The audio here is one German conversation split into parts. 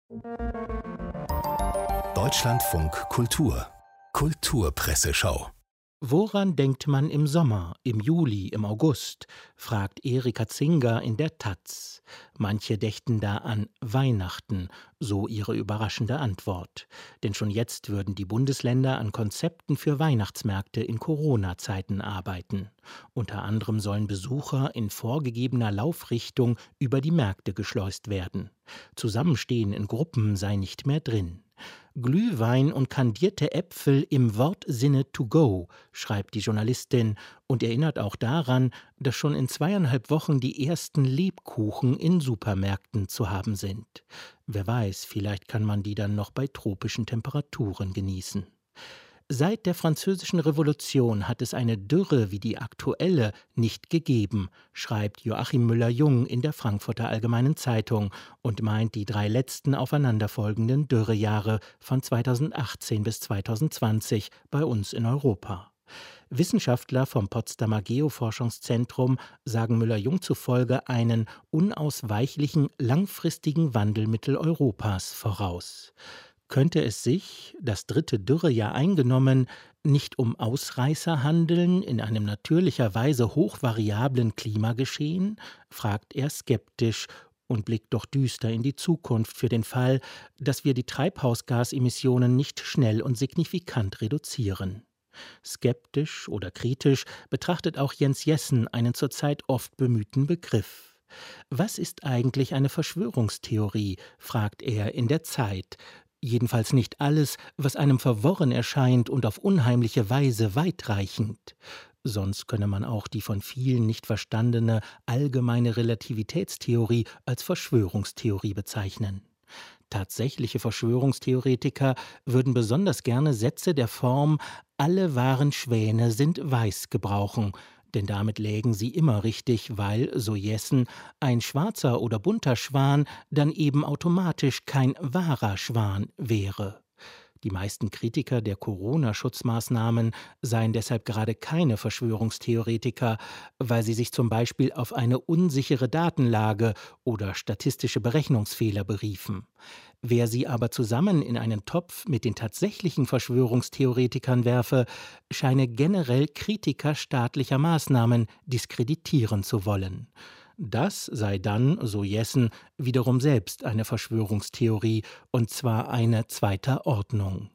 Deutschlandfunk Kultur Kulturpresseschau. Woran denkt man im Sommer, im Juli, im August? Fragt Erika Zinger in der taz. Manche dächten da an Weihnachten, so ihre überraschende Antwort. Denn schon jetzt würden die Bundesländer an Konzepten für Weihnachtsmärkte in Corona-Zeiten arbeiten. Unter anderem sollen Besucher in vorgegebener Laufrichtung über die Märkte geschleust werden. Zusammenstehen in Gruppen sei nicht mehr drin. Glühwein und kandierte Äpfel im Wortsinne to go, schreibt die Journalistin und erinnert auch daran, dass schon in 2,5 Wochen die ersten Lebkuchen in Supermärkten zu haben sind. Wer weiß, vielleicht kann man die dann noch bei tropischen Temperaturen genießen. Seit der Französischen Revolution hat es eine Dürre wie die aktuelle nicht gegeben, schreibt Joachim Müller-Jung in der Frankfurter Allgemeinen Zeitung und meint die 3 letzten aufeinanderfolgenden Dürrejahre von 2018 bis 2020 bei uns in Europa. Wissenschaftler vom Potsdamer Geoforschungszentrum sagen Müller-Jung zufolge einen unausweichlichen langfristigen Wandel Mitteleuropas voraus. Könnte es sich, das 3. Dürrejahr eingenommen, nicht um Ausreißer handeln in einem natürlicherweise hochvariablen Klimageschehen? Fragt er skeptisch und blickt doch düster in die Zukunft für den Fall, dass wir die Treibhausgasemissionen nicht schnell und signifikant reduzieren. Skeptisch oder kritisch betrachtet auch Jens Jessen einen zurzeit oft bemühten Begriff. Was ist eigentlich eine Verschwörungstheorie, fragt er in der Zeit. Jedenfalls nicht alles, was einem verworren erscheint und auf unheimliche Weise weitreichend. Sonst könne man auch die von vielen nicht verstandene allgemeine Relativitätstheorie als Verschwörungstheorie bezeichnen. Tatsächliche Verschwörungstheoretiker würden besonders gerne Sätze der Form »alle wahren Schwäne sind weiß« gebrauchen, denn damit lägen sie immer richtig, weil, so Jessen, ein schwarzer oder bunter Schwan dann eben automatisch kein wahrer Schwan wäre. Die meisten Kritiker der Corona-Schutzmaßnahmen seien deshalb gerade keine Verschwörungstheoretiker, weil sie sich zum Beispiel auf eine unsichere Datenlage oder statistische Berechnungsfehler beriefen. Wer sie aber zusammen in einen Topf mit den tatsächlichen Verschwörungstheoretikern werfe, scheine generell Kritiker staatlicher Maßnahmen diskreditieren zu wollen. Das sei dann, so Jessen, wiederum selbst eine Verschwörungstheorie, und zwar eine zweiter Ordnung.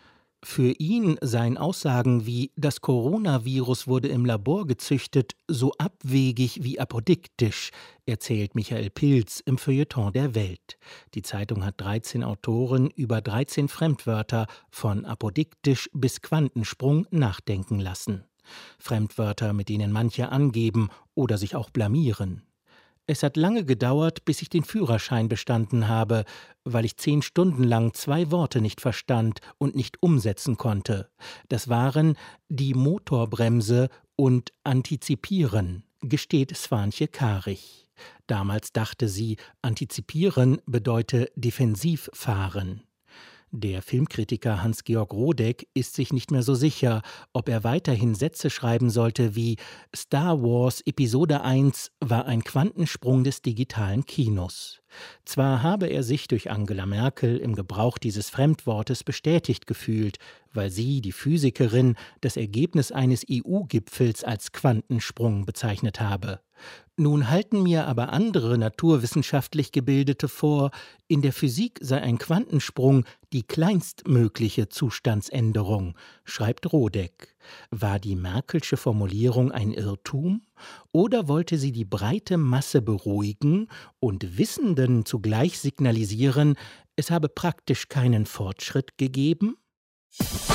Für ihn seien Aussagen wie »das Coronavirus wurde im Labor gezüchtet« so abwegig wie apodiktisch, erzählt Michael Pilz im Feuilleton der Welt. Die Zeitung hat 13 Autoren über 13 Fremdwörter von apodiktisch bis Quantensprung nachdenken lassen. Fremdwörter, mit denen manche angeben oder sich auch blamieren. Es hat lange gedauert, bis ich den Führerschein bestanden habe, weil ich 10 Stunden lang 2 Worte nicht verstand und nicht umsetzen konnte. Das waren die Motorbremse und Antizipieren, gesteht Svanche Karich. Damals dachte sie, Antizipieren bedeute defensiv fahren. Der Filmkritiker Hans-Georg Rodeck ist sich nicht mehr so sicher, ob er weiterhin Sätze schreiben sollte wie »Star Wars Episode 1 war ein Quantensprung des digitalen Kinos«. Zwar habe er sich durch Angela Merkel im Gebrauch dieses Fremdwortes bestätigt gefühlt, weil sie, die Physikerin, das Ergebnis eines EU-Gipfels als Quantensprung bezeichnet habe. Nun halten mir aber andere naturwissenschaftlich Gebildete vor, in der Physik sei ein Quantensprung die kleinstmögliche Zustandsänderung, schreibt Rodeck. War die Merkelsche Formulierung ein Irrtum? Oder wollte sie die breite Masse beruhigen und Wissenden zugleich signalisieren, es habe praktisch keinen Fortschritt gegeben?